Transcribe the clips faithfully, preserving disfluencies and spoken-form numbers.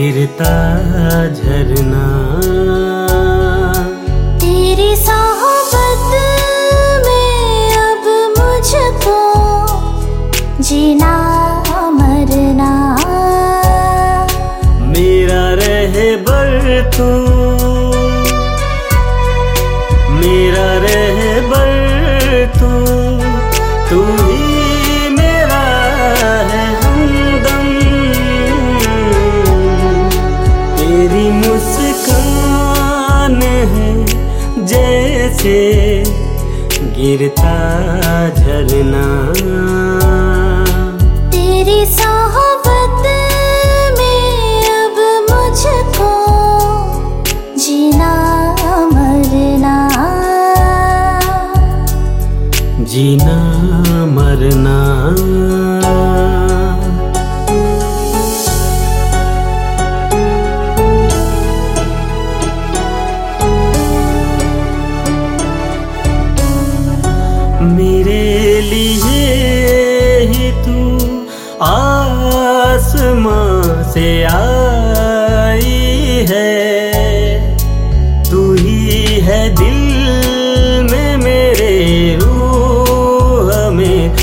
गिरता झरना। तेरी सोहबत में अब मुझको जीना मरना। मेरा रहबर तू, मेरा रहबर तू, तू ही मेरा है हमदम। तेरी मुस्कान है जैसे गिरता झरना। तेरी सोहबत में अब मुझको जीना मरना। जीना मरना। मेरे लिए ही तू आसमां से आई है। तू ही है दिल में मेरे रूह में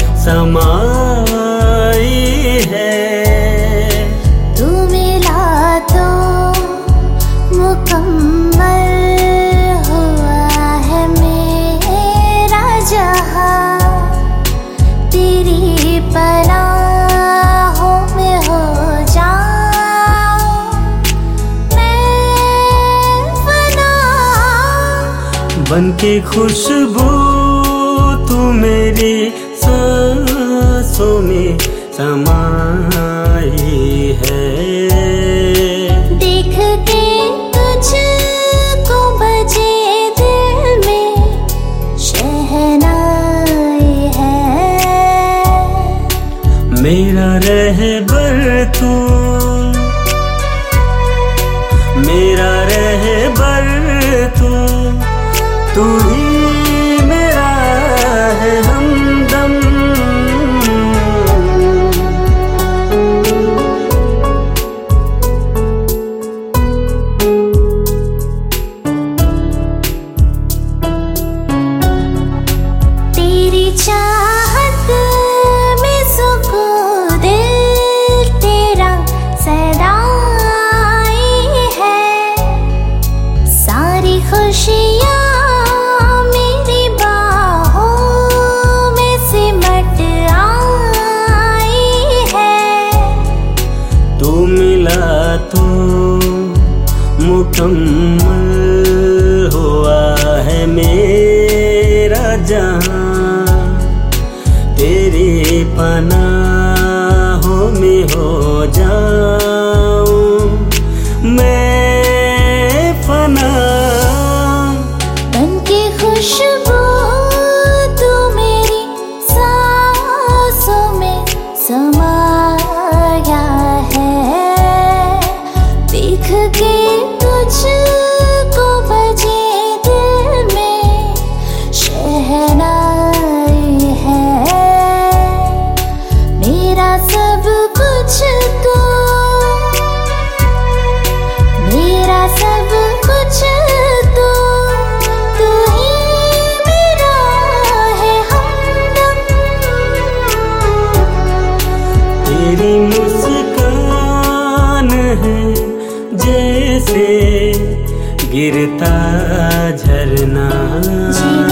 समाई है। तू मिला तो मुकम्मल हुआ है मेरा जहां। तेरी पनाहों में हो जाऊं मैं फना। बनके खुशबू तू मेरी सांसों में समाई है। देख के तुझको बजे दिल में शहनाई है। मेरा रहबर तू, मेरा रहबर तू, तू ही मेरा है हमदम। तेरी चाहत में सुकून दिल तेरा सदाई है। सारी खुशियाँ मेरी बाहों में सिमट आई है। तू मिला तो मुकम्मल हुआ है मेरा जहां। तेरी पनाहों में हो जाऊं मैं फना। बनके खुशबू तू मेरी सांसों में समाया है। देख के तुझको बजे दिल में शहनाई है। मेरा सब कुछ तू, मेरा सब कुछ तू, तू ही मेरा है हमदम। तेरी मुस्कान है जैसे गिरता झरना।